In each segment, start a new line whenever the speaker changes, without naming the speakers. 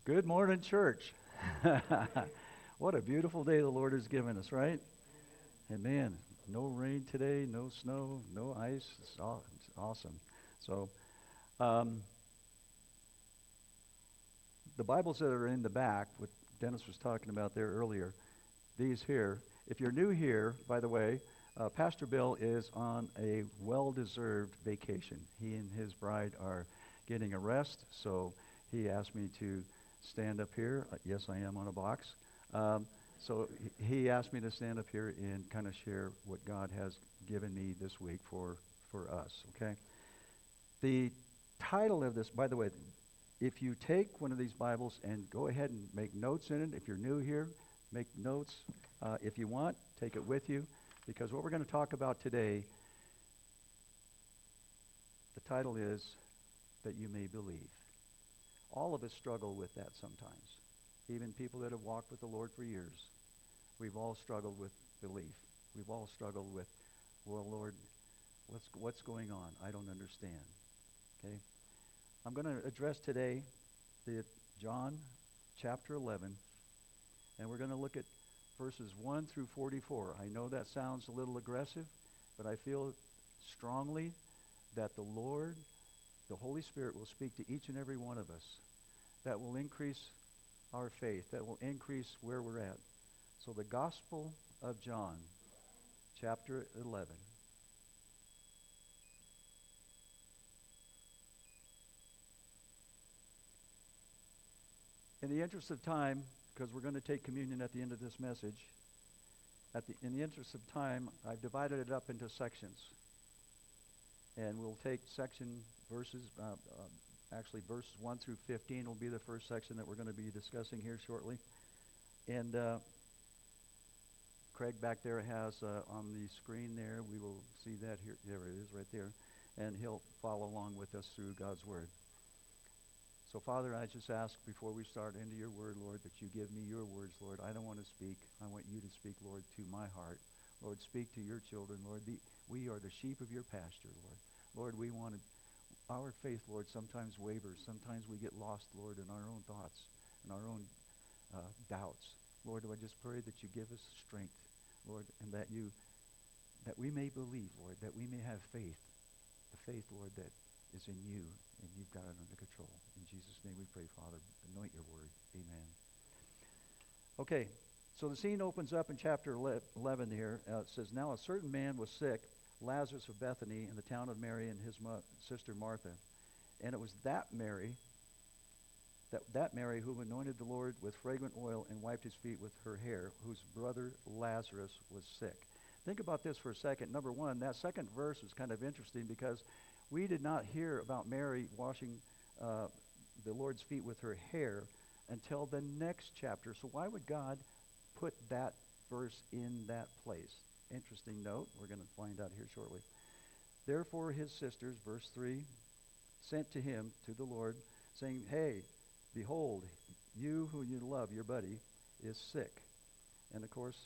Good morning, church. What a beautiful day the Lord has given us, right? Amen. No rain today, no snow, no ice. It's awesome. So, um, the Bibles that are in the back, what Dennis was talking about there earlier, these here, if you're new here, by the way, Pastor Bill is on a well-deserved vacation. He and his bride are getting a rest, so he asked me to stand up here. Yes, I am on a box. So he asked me to stand up here and kind of share what God has given me this week for us, okay? The title of this, by the way, if you take one of these Bibles and go ahead and make notes in it, if you're new here, make notes. If you want, take it with you, because what we're going to talk about today, the title is That You May Believe. All of us struggle with that sometimes. Even people that have walked with the Lord for years. We've all struggled with belief. We've all struggled with, well, Lord, what's going on? I don't understand. Okay? I'm going to address today the John chapter 11, and we're going to look at verses 1 through 44. I know that sounds a little aggressive, but I feel strongly that the Lord, the Holy Spirit, will speak to each and every one of us. That will increase our faith. That will increase where we're at. So the Gospel of John, chapter 11. In the interest of time, because we're going to take communion at the end of this message, in the interest of time, I've divided it up into sections. And we'll take section verses, actually verses 1 through 15 will be the first section that we're going to be discussing here shortly. And Craig back there has on the screen there, we will see that here. There it is right there. And he'll follow along with us through God's Word. So, Father, I just ask before we start into your Word, Lord, that you give me your words, Lord. I don't want to speak. I want you to speak, Lord, to my heart. Lord, speak to your children, Lord. We are the sheep of your pasture, Lord. Lord, our faith, Lord, sometimes wavers. Sometimes we get lost, Lord, in our own thoughts and our own doubts. Lord, do I just pray that you give us strength, Lord, and that we may believe, Lord, that we may have faith. The faith, Lord, that is in you, and you've got it under control. In Jesus' name we pray, Father. Anoint your word. Amen. Okay, so the scene opens up in chapter 11 here. It says, Now a certain man was sick, Lazarus of Bethany, in the town of Mary and his sister Martha. And it was that Mary who anointed the Lord with fragrant oil and wiped his feet with her hair, whose brother Lazarus was sick. Think about this for a second. Number one, that second verse is kind of interesting because we did not hear about Mary washing the Lord's feet with her hair until the next chapter. So why would God put that verse in that place? Interesting note. We're going to find out here shortly. Therefore his sisters, verse 3, sent to him, to the Lord, saying, Hey, behold, you who you love, your buddy, is sick. And of course,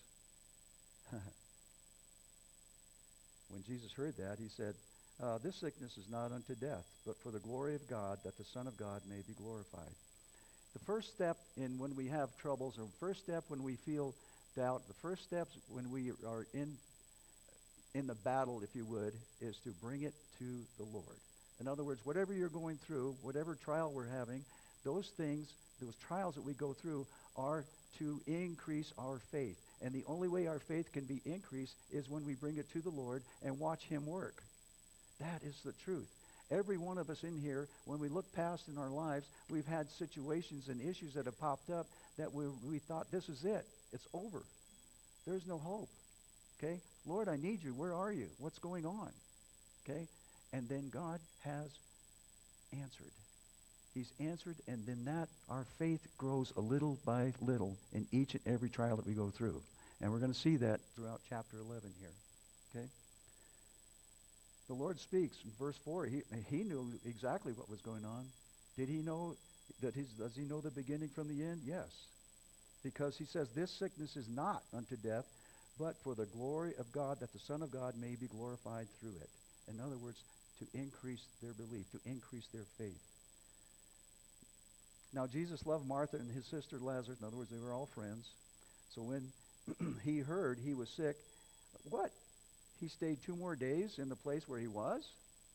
when Jesus heard that, he said, This sickness is not unto death, but for the glory of God, that the Son of God may be glorified. The first step in when we have troubles, or first step when we feel doubt, the first steps when we are in the battle, if you would, is to bring it to the Lord. In other words, whatever you're going through, whatever trial we're having, those things, those trials that we go through are to increase our faith. And the only way our faith can be increased is when we bring it to the Lord and watch him work. That is the truth. Every one of us in here, when we look past in our lives, we've had situations and issues that have popped up that we thought, this is it. It's over. There's no hope. Okay? Lord, I need you. Where are you? What's going on? Okay? And then God has answered. He's answered, and then our faith grows a little by little in each and every trial that we go through. And we're going to see that throughout chapter 11 here. Okay? The Lord speaks in verse 4. He knew exactly what was going on. Did he know does he know the beginning from the end? Yes. Because he says, this sickness is not unto death, but for the glory of God, that the Son of God may be glorified through it. In other words, to increase their belief, to increase their faith. Now, Jesus loved Martha and his sister Lazarus. In other words, they were all friends. So when he heard he was sick, what? He stayed 2 more days in the place where he was?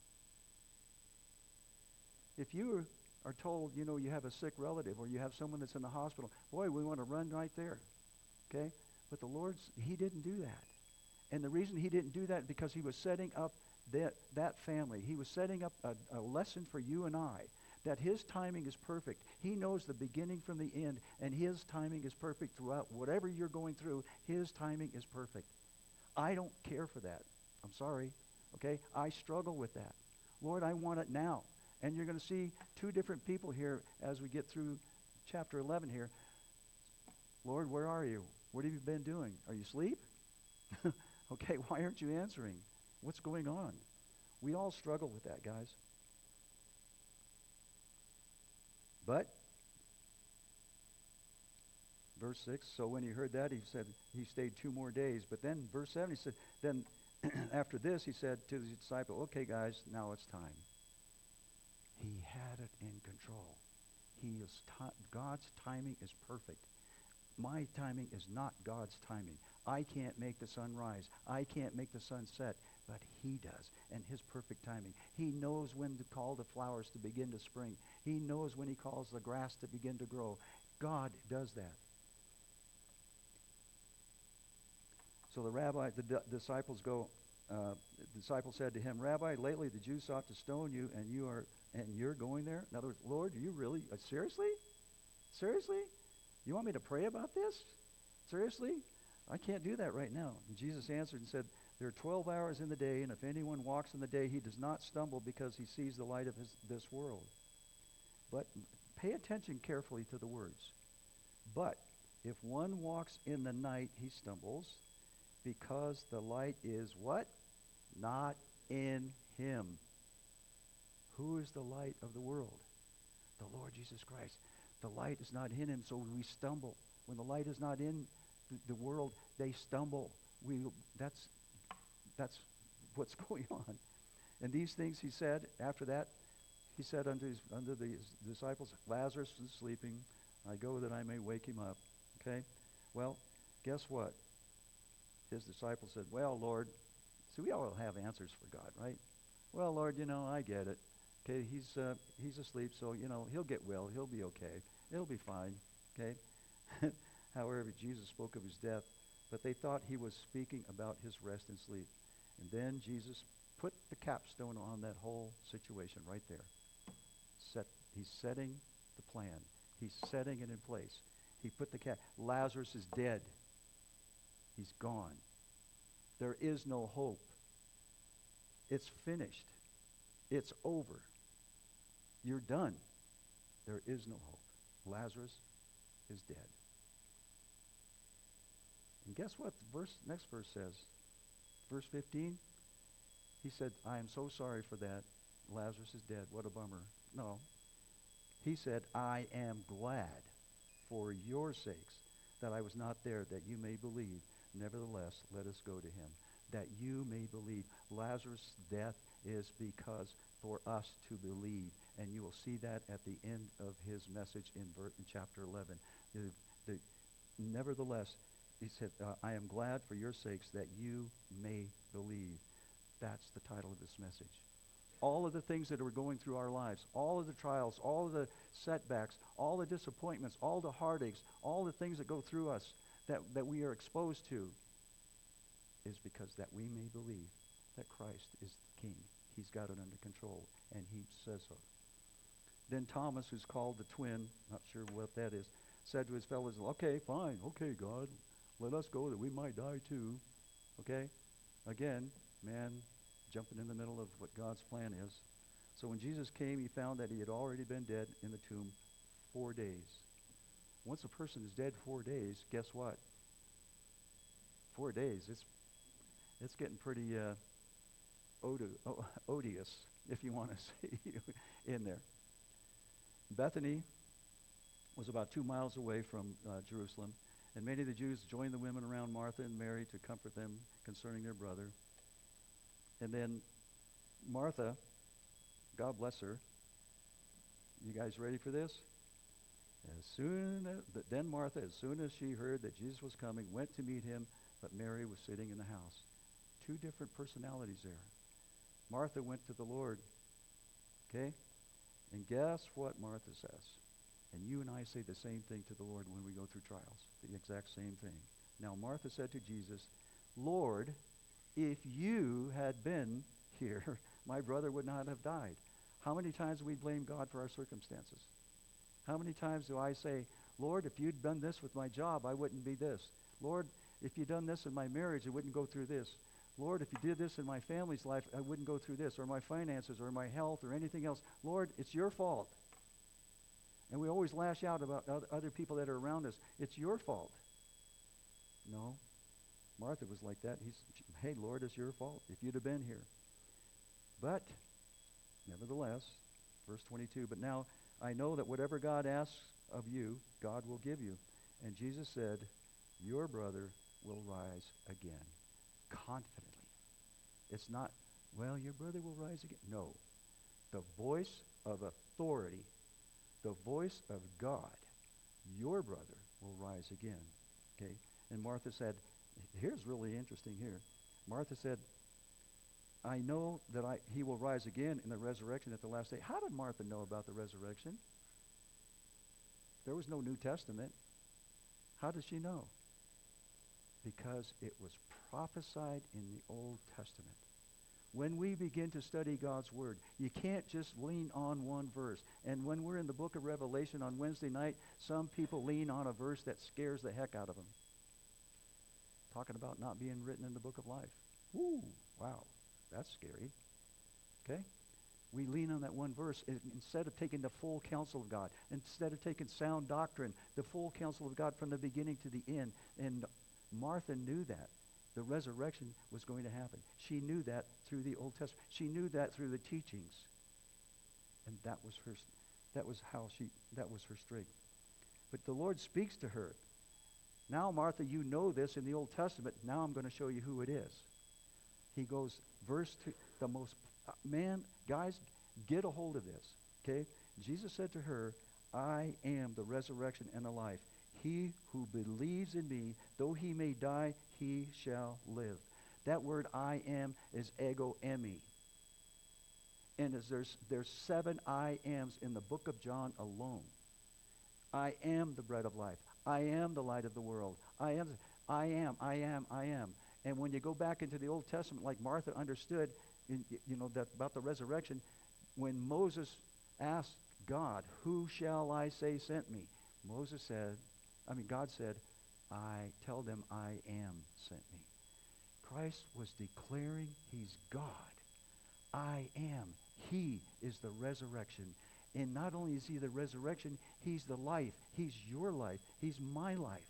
If you are told, you have a sick relative or you have someone that's in the hospital, boy, we want to run right there. Okay? But the Lord's, he didn't do that. And the reason he didn't do that is because he was setting up that family. He was setting up a lesson for you and I, that his timing is perfect. He knows the beginning from the end, and his timing is perfect throughout. Whatever you're going through, his timing is perfect. I don't care for that. I'm sorry. Okay? I struggle with that. Lord, I want it now. And you're going to see 2 different people here as we get through chapter 11 here. Lord, where are you? What have you been doing? Are you asleep? Okay, why aren't you answering? What's going on? We all struggle with that, guys. But, verse 6, so when he heard that, he said he stayed 2 more days. But then, verse 7, he said, then after this, he said to his disciple, okay, guys, now it's time. He had it in control. God's timing is perfect. My timing is not God's timing. I can't make the sun rise. I can't make the sun set, but he does, and his perfect timing. He knows when to call the flowers to begin to spring. He knows when he calls the grass to begin to grow. God does that. So the disciples said to him, Rabbi, lately the Jews sought to stone you, and you're going there? In other words, Lord, are you really, seriously? Seriously? You want me to pray about this? Seriously? I can't do that right now. And Jesus answered and said, there are 12 hours in the day, and if anyone walks in the day, he does not stumble because he sees the light of this world. But pay attention carefully to the words. But if one walks in the night, he stumbles because the light is what? Not in him. Who is the light of the world? The Lord Jesus Christ. The light is not in him, so we stumble. When the light is not in the world, they stumble. That's what's going on. And these things he said, after that, he said unto the disciples, Lazarus is sleeping. I go that I may wake him up. Okay? Well, guess what? His disciples said, well, Lord, see, we all have answers for God, right? Well, Lord, I get it. Okay, he's asleep, so, he'll get well. He'll be okay. It'll be fine. Okay? However, Jesus spoke of his death, but they thought he was speaking about his rest and sleep. And then Jesus put the capstone on that whole situation right there. He's setting the plan. He's setting it in place. He put Lazarus is dead. He's gone. There is no hope. It's finished. It's over. You're done. There is no hope. Lazarus is dead. And guess what the next verse says? Verse 15, he said, I am so sorry for that. Lazarus is dead. What a bummer. No. He said, I am glad for your sakes that I was not there, that you may believe. Nevertheless, let us go to him, that you may believe. Lazarus' death is because for us to believe. And you will see that at the end of his message in chapter 11. Nevertheless, he said, I am glad for your sakes that you may believe. That's the title of this message. All of the things that are going through our lives, all of the trials, all of the setbacks, all the disappointments, all the heartaches, all the things that go through us that we are exposed to is because that we may believe that Christ is the King. He's got it under control, and he says so. Then Thomas, who's called the twin, not sure what that is, said to his fellows, okay, fine, okay, God, let us go that we might die too. Okay? Again, man jumping in the middle of what God's plan is. So when Jesus came, he found that he had already been dead in the tomb 4 days. Once a person is dead 4 days, guess what? 4 days, it's getting pretty odious, if you want to say, in there. Bethany was about 2 miles away from Jerusalem, and many of the Jews joined the women around Martha and Mary to comfort them concerning their brother. And then Martha, God bless her, you guys ready for this? Then Martha, as soon as she heard that Jesus was coming, went to meet him, but Mary was sitting in the house. Two different personalities there. Martha went to the Lord, okay? And guess what Martha says? And you and I say the same thing to the Lord when we go through trials, the exact same thing. Now Martha said to Jesus, Lord, if you had been here, my brother would not have died. How many times do we blame God for our circumstances? How many times do I say, Lord, if you'd done this with my job, I wouldn't be this. Lord, if you'd done this in my marriage, I wouldn't go through this. Lord, if you did this in my family's life, I wouldn't go through this, or my finances, or my health, or anything else. Lord, it's your fault. And we always lash out about other people that are around us. It's your fault. No. Martha was like that. Hey, Lord, it's your fault if you'd have been here. But, nevertheless, verse 22, but now I know that whatever God asks of you, God will give you. And Jesus said, your brother will rise again. Confidently. It's not, well, your brother will rise again. No. The voice of authority, the voice of God, your brother will rise again. Okay? And Martha said, here's really interesting here. Martha said, I know that he will rise again in the resurrection at the last day. How did Martha know about the resurrection? There was no New Testament. How did she know? Because it was prophesied in the Old Testament. When we begin to study God's Word, you can't just lean on one verse. And when we're in the book of Revelation on Wednesday night, some people lean on a verse that scares the heck out of them. Talking about not being written in the book of life. Woo, wow, that's scary. Okay? We lean on that one verse instead of taking the full counsel of God, instead of taking sound doctrine, the full counsel of God from the beginning to the end. And Martha knew that. The resurrection was going to happen. She knew that through the Old Testament. She knew that through the teachings. And that was her strength. But the Lord speaks to her. Now, Martha, you know this in the Old Testament. Now I'm going to show you who it is. He goes, verse 2, the most, man, guys, get a hold of this, okay? Jesus said to her, I am the resurrection and the life. He who believes in me, though he may die, he shall live. That word I am is ego eimi. And there's 7 I ams in the book of John alone. I am the bread of life. I am the light of the world. I am. And when you go back into the Old Testament, like Martha understood, that about the resurrection, when Moses asked God, who shall I say sent me? God said, I tell them I am sent me. Christ was declaring he's God. I am. He is the resurrection. And not only is he the resurrection, he's the life. He's your life. He's my life.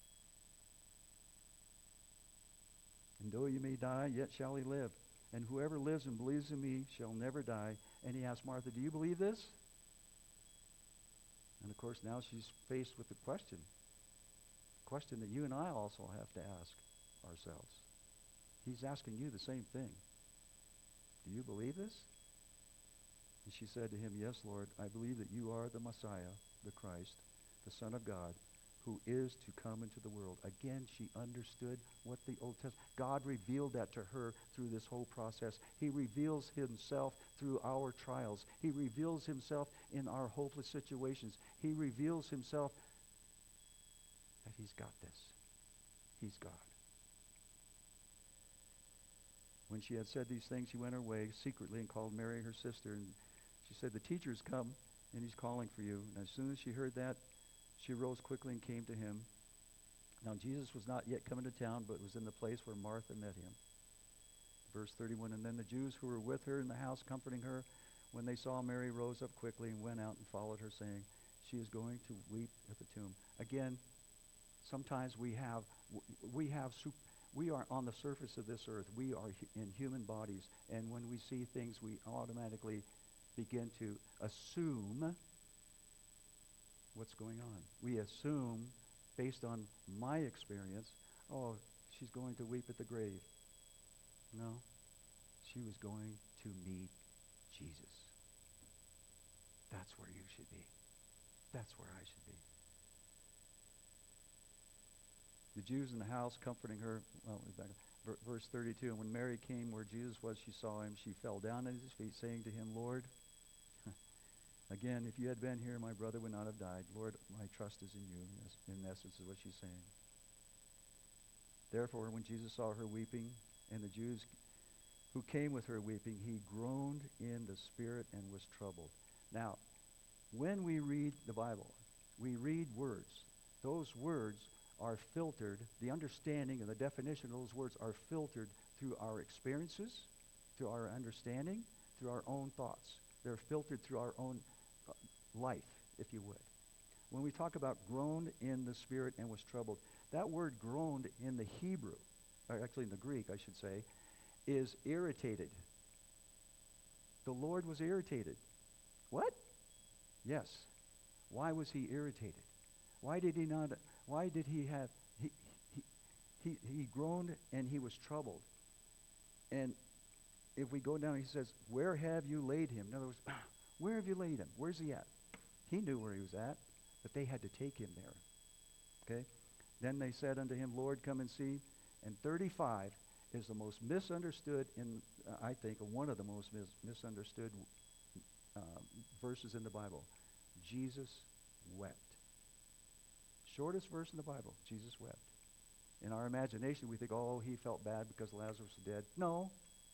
And though you may die, yet shall he live. And whoever lives and believes in me shall never die. And he asked Martha, do you believe this? And of course, now she's faced with the question that you and I also have to ask ourselves. He's asking you the same thing. Do you believe this? And she said to him, yes, Lord, I believe that you are the Messiah, the Christ, the Son of God, who is to come into the world. Again, she understood what the Old Testament, God revealed that to her through this whole process. He reveals himself through our trials. He reveals himself in our hopeless situations. He reveals himself that he's got this. He's God. When she had said these things, she went her way secretly and called Mary, her sister, and she said, the teacher's come, and he's calling for you. And as soon as she heard that, she rose quickly and came to him. Now Jesus was not yet coming to town, but was in the place where Martha met him. Verse 31, and then the Jews who were with her in the house comforting her, when they saw Mary, rose up quickly and went out and followed her, saying, she is going to weep at the tomb. Again, sometimes we are on the surface of this earth. We are in human bodies, and when we see things, we automatically begin to assume what's going on. We assume, based on my experience, oh, she's going to weep at the grave. No, she was going to meet Jesus. That's where you should be. That's where I should be. The Jews in the house comforting her, verse 32, and when Mary came where Jesus was, she saw him. She fell down at his feet, saying to him, Lord, again, if you had been here, my brother would not have died. Lord, my trust is in you. In essence is what she's saying. Therefore, when Jesus saw her weeping, and the Jews who came with her weeping, he groaned in the spirit and was troubled. Now, when we read the Bible, we read words. Those words are filtered, the understanding and the definition of those words are filtered through our experiences, through our understanding, through our own thoughts. They're filtered through our own life, if you would. When we talk about groaned in the spirit and was troubled, that word groaned in the Hebrew, or actually in the Greek, I should say, is irritated. The Lord was irritated. What? Yes. Why was he irritated? Why did he have, he groaned and he was troubled. And if we go down, he says, where have you laid him? In other words, where have you laid him? Where's he at? He knew where he was at, but they had to take him there. Okay? Then they said unto him, Lord, come and see. And 35 is the most misunderstood, I think, one of the most misunderstood verses in the Bible. Jesus wept. Shortest verse in the Bible, Jesus wept. In our imagination, we think, oh, he felt bad because Lazarus was dead. No.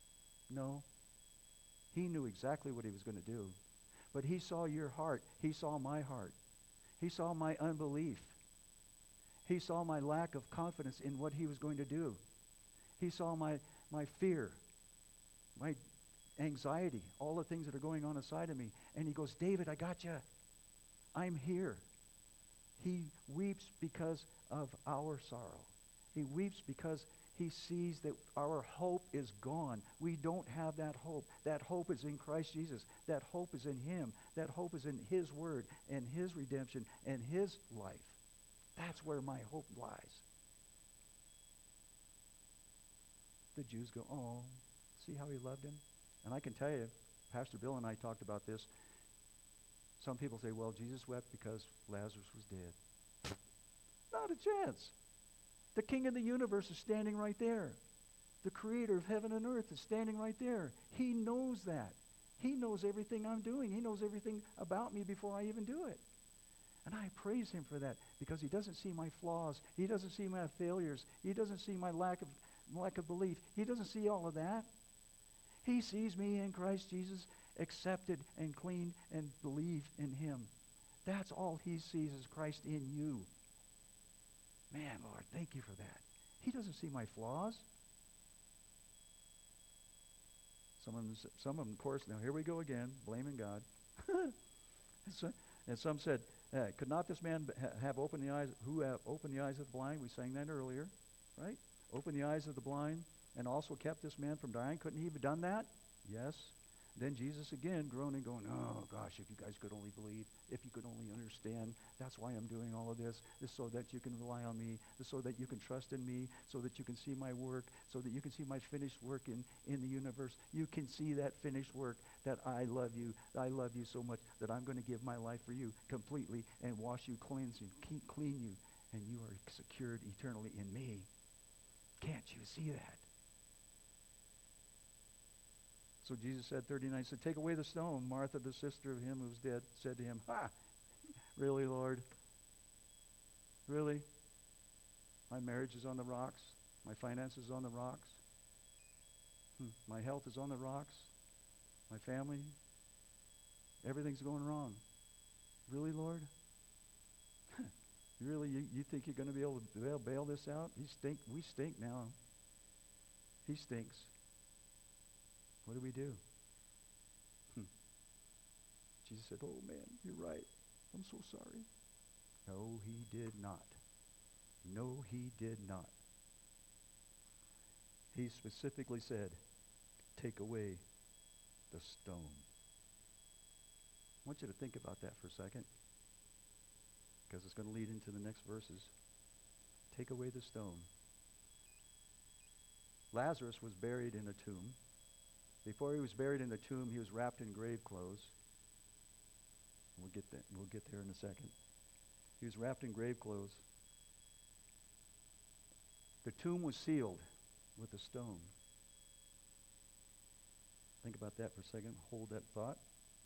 He knew exactly what he was going to do. But he saw your heart. He saw my heart. He saw my unbelief. He saw my lack of confidence in what he was going to do. He saw my fear, my anxiety, all the things that are going on inside of me. And he goes, David, I got you. I'm here. He weeps because of our sorrow. He weeps because he sees that our hope is gone. We don't have that hope. That hope is in Christ Jesus. That hope is in him. That hope is in his word and his redemption and his life. That's where my hope lies. The Jews go, oh, see how he loved him? And I can tell you, Pastor Bill and I talked about this. Some people say, well, Jesus wept because Lazarus was dead. Not a chance. The King of the universe is standing right there. The creator of heaven and earth is standing right there. He knows that. He knows everything I'm doing. He knows everything about me before I even do it. And I praise him for that because he doesn't see my flaws. He doesn't see my failures. He doesn't see my lack of belief. He doesn't see all of that. He sees me in Christ Jesus, accepted and cleaned and believe in him. That's all he sees is Christ in you. Man, Lord, thank you for that. He doesn't see my flaws. Some of them, of course, now here we go again, blaming God. And some said, could not this man have opened the eyes, who have opened the eyes of the blind? We sang that earlier, right? Opened the eyes of the blind and also kept this man from dying. Couldn't he have done that? Yes. Then Jesus again groaning, going, oh gosh, if you guys could only believe, if you could only understand, that's why I'm doing all of this so that you can rely on me, so that you can trust in me, so that you can see my work, so that you can see my finished work in the universe. You can see that finished work, that I love you so much that I'm going to give my life for you completely and wash you, cleanse you, clean you, and you are secured eternally in me. Can't you see that? So Jesus said, 39, said, take away the stone. Martha, the sister of him who was dead, said to him, really, Lord? Really? My marriage is on the rocks. My finances on the rocks. My health is on the rocks. My family. Everything's going wrong. Really, Lord? Really, you think you're going to be able to bail this out? We stink now. He stinks. What do we do? Jesus said, oh man, you're right. I'm so sorry. No, he did not. No, he did not. He specifically said, take away the stone. I want you to think about that for a second, because it's going to lead into the next verses. Take away the stone. Lazarus was buried in a tomb. Before he was buried in the tomb, he was wrapped in grave clothes. get that. We'll get there in a second. He was wrapped in grave clothes. The tomb was sealed with a stone. Think about that for a second. Hold that thought.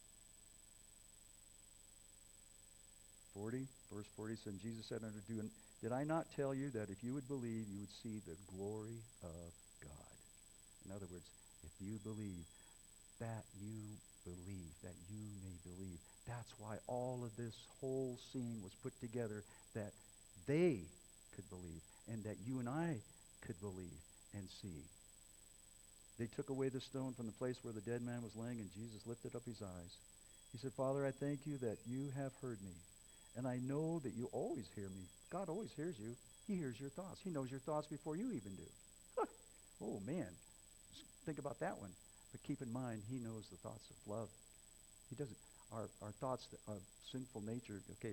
40, verse 40 said, Jesus said unto him, did I not tell you that if you would believe, you would see the glory of God? In other words, if you believe, that you believe, that you may believe. That's why all of this whole scene was put together, that they could believe and that you and I could believe and see. They took away the stone from the place where the dead man was laying, and Jesus lifted up his eyes. He said, Father, I thank you that you have heard me, and I know that you always hear me. God always hears you. He hears your thoughts. He knows your thoughts before you even do. Oh, man. Just think about that one. But keep in mind, he knows the thoughts of love. He doesn't. Our thoughts of sinful nature, okay,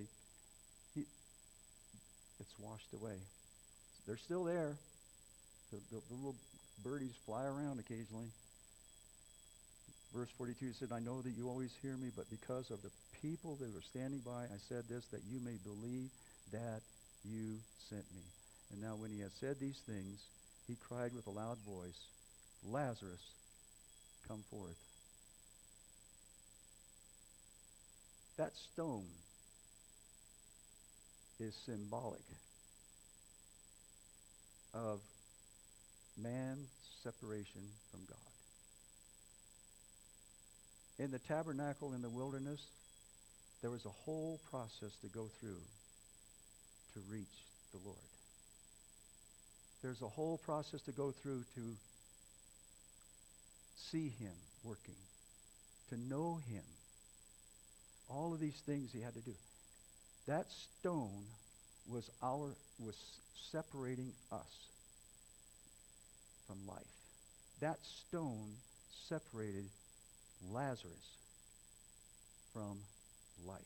it's washed away. They're still there. The little birdies fly around occasionally. Verse 42 said, I know that you always hear me, but because of the people that were standing by, I said this, that you may believe that you sent me. And now when he had said these things, he cried with a loud voice, Lazarus, come forth. That stone is symbolic of man's separation from God. In the tabernacle in the wilderness, there was a whole process to go through to reach the Lord. There's a whole process to go through to see him working, to know him. All of these things he had to do. That stone was separating us from life. That stone separated Lazarus from life.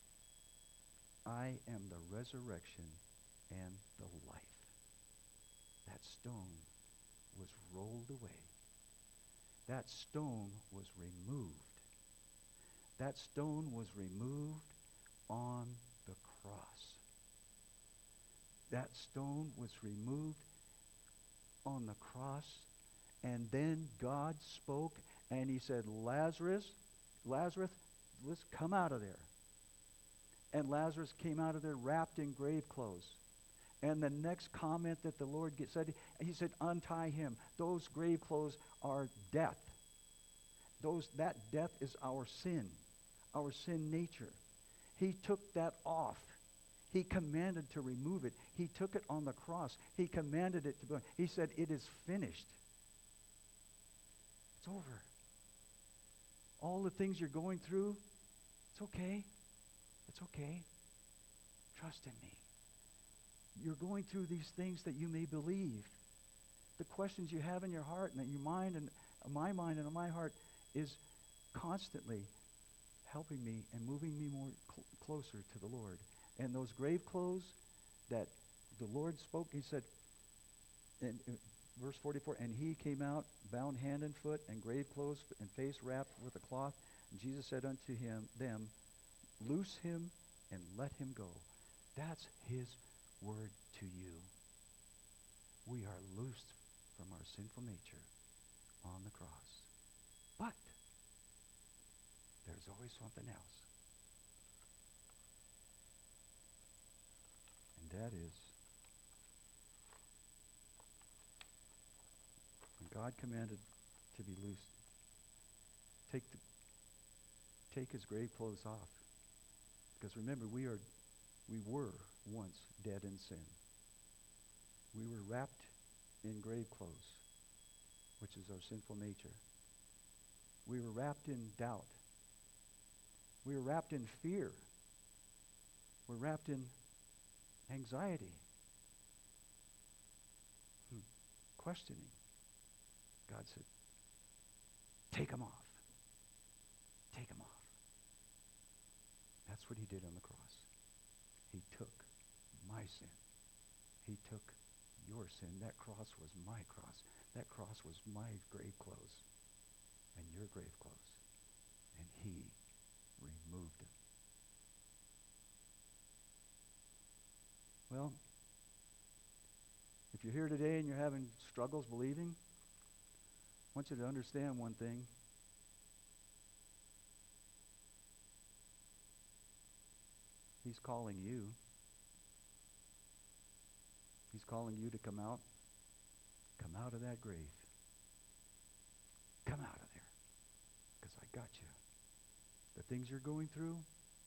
I am the resurrection and the life. That stone was rolled away. That stone was removed. That stone was removed on the cross. That stone was removed on the cross, and then God spoke, and he said, Lazarus, let's come out of there. And Lazarus came out of there wrapped in grave clothes. And the next comment that the Lord said, he said, untie him. Those grave clothes are death. That death is our sin nature. He took that off. He commanded to remove it. He took it on the cross. He commanded it to be. He said, it is finished. It's over. All the things you're going through, it's okay. It's okay. Trust in me. You're going through these things that you may believe. The questions you have in your heart and in your mind and my mind and in my heart is constantly helping me and moving me more closer to the Lord. And those grave clothes that the Lord spoke, he said, in verse 44, and he came out bound hand and foot and grave clothes and face wrapped with a cloth. And Jesus said unto them, loose him and let him go. That's his word to you. We are loosed from our sinful nature on the cross. But there's always something else. And that is, when God commanded to be loosed, take his grave clothes off. Because remember, we were once dead in sin. We were wrapped in grave clothes, which is our sinful nature. We were wrapped in doubt. We were wrapped in fear. We're wrapped in anxiety. Questioning. God said, take them off. Take them off. That's what he did on the cross. He took my sin. He took your sin. That cross was my cross. That cross was my grave clothes and your grave clothes. And he removed them. you're here today and you're having struggles believing, I want you to understand one thing. He's calling you. He's calling you to come out. Come out of that grave. Come out of there. Because I got you. The things you're going through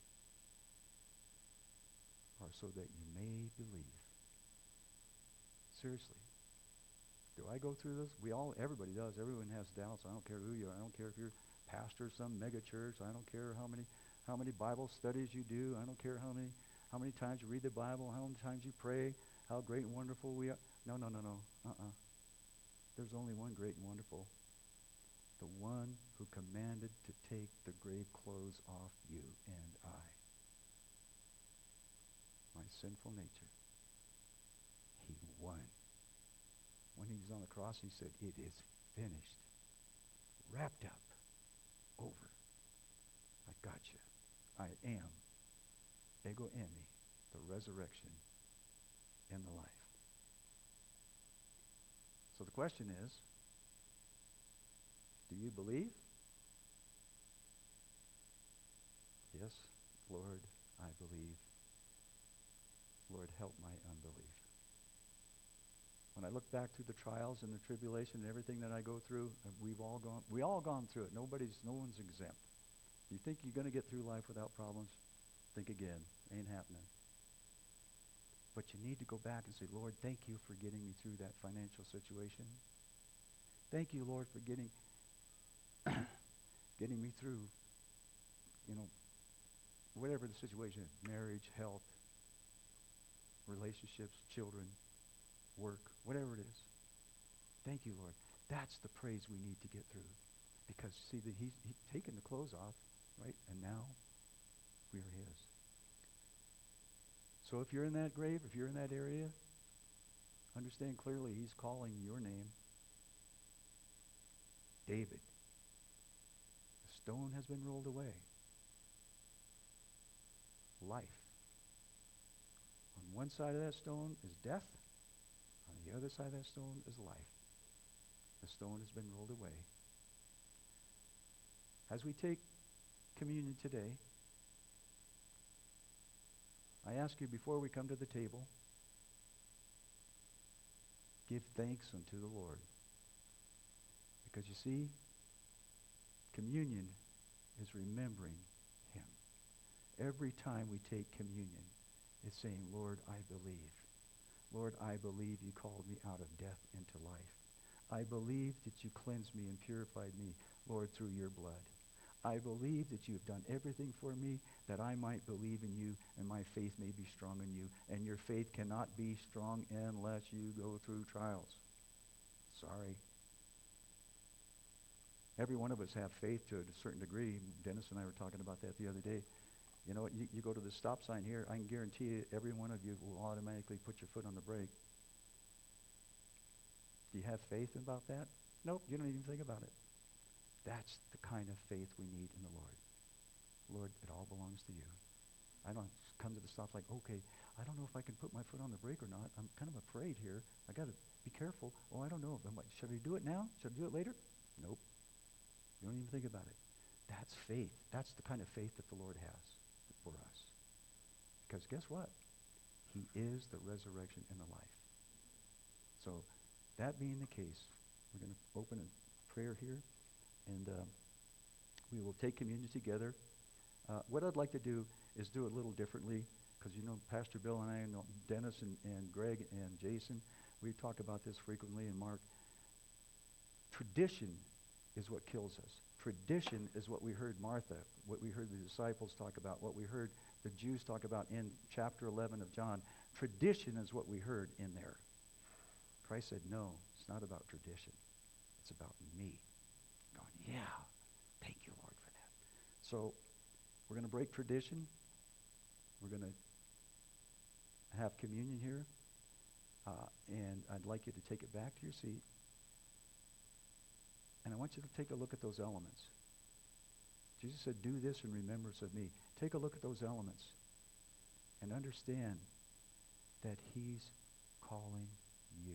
are so that you may believe. Seriously. Do I go through this? Everybody does. Everyone has doubts. I don't care who you are. I don't care if you're pastor of some mega church. I don't care how many Bible studies you do. I don't care how many times you read the Bible, how many times you pray, how great and wonderful we are. No. There's only one great and wonderful. The one who commanded to take the grave clothes off you and I. My sinful nature. He won. When he was on the cross, he said, it is finished. Wrapped up. Over. I got you. I am. Ego eimi. The resurrection and the life. So the question is, do you believe? Yes, Lord, I believe. Lord, help my unbelief. When I look back through the trials and the tribulation and everything that I go through, we all gone through it. No one's exempt. You think you're going to get through life without problems? Think again. Ain't happening. But you need to go back and say, Lord, thank you for getting me through that financial situation. Thank you, Lord, for getting me through, whatever the situation is, marriage, health, relationships, children, work, whatever it is. Thank you, Lord. That's the praise we need to get through. Because, see, that he's taken the clothes off, right? And now we are his. So if you're in that grave, if you're in that area, understand clearly he's calling your name. David. The stone has been rolled away. Life. On one side of that stone is death. On the other side of that stone is life. The stone has been rolled away. As we take communion today, I ask you before we come to the table, give thanks unto the Lord. Because you see, communion is remembering him. Every time we take communion, it's saying, Lord, I believe. Lord, I believe you called me out of death into life. I believe that you cleansed me and purified me, Lord, through your blood. I believe that you have done everything for me that I might believe in you and my faith may be strong in you. And your faith cannot be strong unless you go through trials. Sorry. Every one of us have faith to a certain degree. Dennis and I were talking about that the other day. You know what? You go to the stop sign here, I can guarantee you every one of you will automatically put your foot on the brake. Do you have faith about that? Nope, you don't even think about it. That's the kind of faith we need in the Lord. Lord, it all belongs to you. I don't come to the stop like, okay, I don't know if I can put my foot on the brake or not. I'm kind of afraid here. I got to be careful. Oh, I don't know. Should I do it now? Should I do it later? Nope. You don't even think about it. That's faith. That's the kind of faith that the Lord has for us. Because guess what? He is the resurrection and the life. So that being the case, we're going to open a prayer here. And we will take communion together. What I'd like to do is do it a little differently, because Pastor Bill and I, and Dennis and Greg and Jason, we talk about this frequently, and Mark. Tradition is what kills us. Tradition is what we heard Martha, what we heard the disciples talk about, what we heard the Jews talk about in chapter 11 of John. Tradition is what we heard in there. Christ said, no, it's not about tradition. It's about me. Going, yeah, thank you, Lord, for that. So we're going to break tradition. We're going to have communion here. And I'd like you to take it back to your seat. And I want you to take a look at those elements. Jesus said, do this in remembrance of me. Take a look at those elements and understand that he's calling you.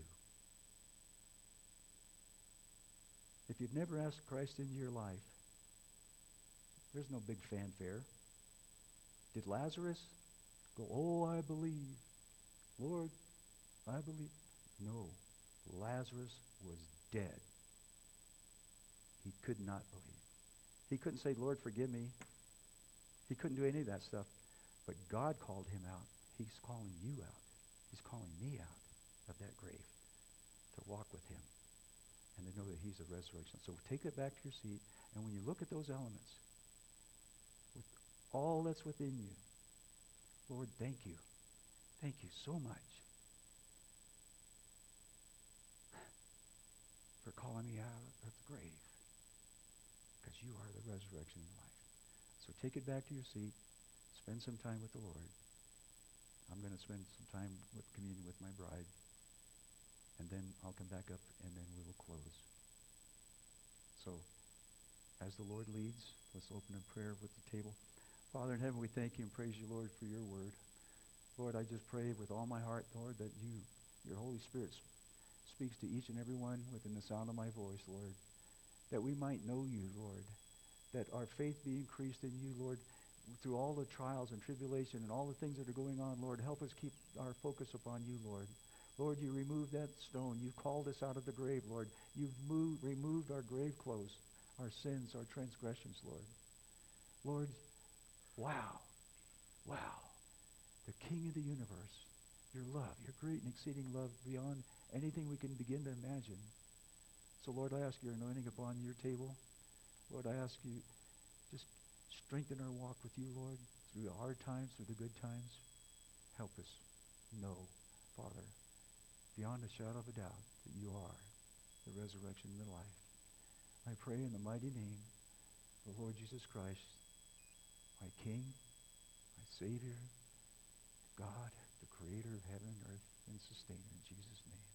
If you've never asked Christ into your life, there's no big fanfare. Did Lazarus go, oh, I believe. Lord, I believe. No, Lazarus was dead. He could not believe. He couldn't say, Lord, forgive me. He couldn't do any of that stuff. But God called him out. He's calling you out. He's calling me out of that grave to walk with him and to know that he's the resurrection. So take it back to your seat, and when you look at those elements, with all that's within you, Lord, thank you. Thank you so much for calling me out of the grave, because you are the resurrection and life. So take it back to your seat. Spend some time with the Lord. I'm going to spend some time with communion with my bride. And then I'll come back up, and then we will close. So, as the Lord leads, let's open in prayer with the table. Father in heaven, we thank you and praise you, Lord, for your word. Lord, I just pray with all my heart, Lord, that your Holy Spirit speaks to each and every one within the sound of my voice, Lord, that we might know you, Lord, that our faith be increased in you, Lord, through all the trials and tribulation and all the things that are going on. Lord, help us keep our focus upon you, Lord. Lord, you removed that stone. You've called us out of the grave, Lord. You've removed our grave clothes, our sins, our transgressions, Lord. Lord, wow, the King of the universe, your love, your great and exceeding love beyond anything we can begin to imagine. So, Lord, I ask your anointing upon your table. Lord, I ask you, just strengthen our walk with you, Lord, through the hard times, through the good times. Help us know, Father, beyond a shadow of a doubt, that you are the resurrection and the life. I pray in the mighty name of the Lord Jesus Christ, my King, my Savior, God, the creator of heaven and earth and sustainer, in Jesus' name.